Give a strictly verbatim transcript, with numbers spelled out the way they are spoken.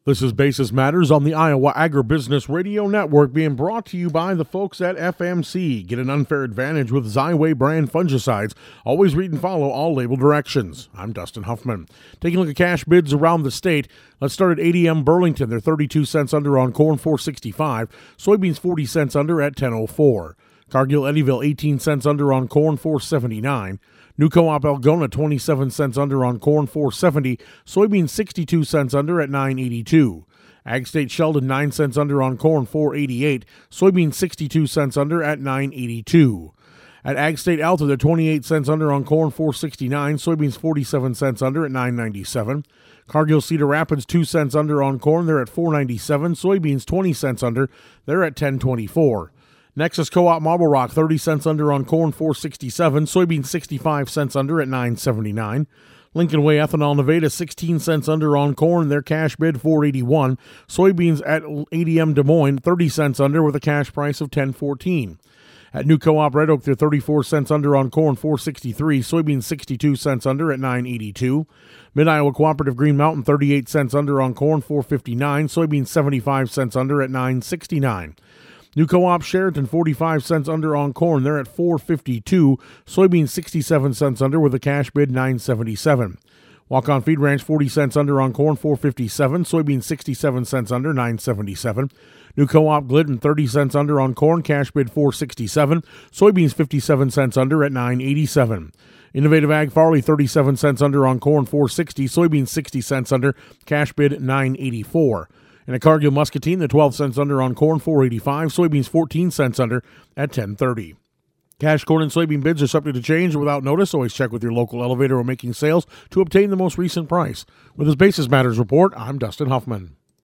This is Basis Matters on the Iowa Agribusiness Radio Network, being brought to you by the folks at F M C. Get an unfair advantage with Xyway brand fungicides. Always read and follow all label directions. I'm Dustin Huffman. Taking a look at cash bids around the state. Let's start at A D M Burlington. They're thirty-two cents under on corn, four sixty-five. Soybeans forty cents under at ten oh four. Cargill Eddyville eighteen cents under on corn, four seventy-nine. New Co-op Algona twenty-seven cents under on corn, four seventy. Soybeans sixty-two cents under at nine eighty-two. Ag State Sheldon nine cents under on corn, four eighty-eight. Soybeans sixty-two cents under at nine eighty-two. At Ag State Alta, they're twenty-eight cents under on corn, four sixty-nine. Soybeans forty-seven cents under at nine ninety-seven. Cargill Cedar Rapids two cents under on corn, they're at four ninety-seven. Soybeans twenty cents under, they're at ten twenty-four. Nexus Co-op Marble Rock, thirty cents under on corn, four sixty-seven. Soybeans sixty-five cents under at nine seventy-nine. Lincoln Way Ethanol Nevada, sixteen cents under on corn. Their cash bid, four eighty-one. Soybeans at A D M Des Moines, thirty cents under with a cash price of ten fourteen. At New Co-op Red Oak, they're thirty-four cents under on corn, four sixty-three. Soybeans sixty-two cents under at nine eighty-two. Mid-Iowa Cooperative Green Mountain, thirty-eight cents under on corn, four fifty-nine. Soybeans seventy-five cents under at nine sixty-nine. New Co-op Sheraton, forty-five cents under on corn. They're at four fifty-two. Soybeans sixty-seven cents under with a cash bid nine seventy-seven. Walk-On Feed Ranch, forty cents under on corn, four fifty-seven. Soybeans sixty-seven cents under, nine seventy-seven. New Co-op Glidden, thirty cents under on corn, cash bid four sixty-seven. Soybeans fifty-seven cents under at nine eighty-seven. Innovative Ag Farley, thirty-seven cents under on corn, four sixty. Soybeans sixty cents under, cash bid nine eighty-four. And a Cargill Muscatine, the twelve cents under on corn, four eighty-five. Soybeans fourteen cents under at ten thirty. Cash corn and soybean bids are subject to change without notice. Always check with your local elevator or making sales to obtain the most recent price. With this Basis Matters report, I'm Dustin Huffman.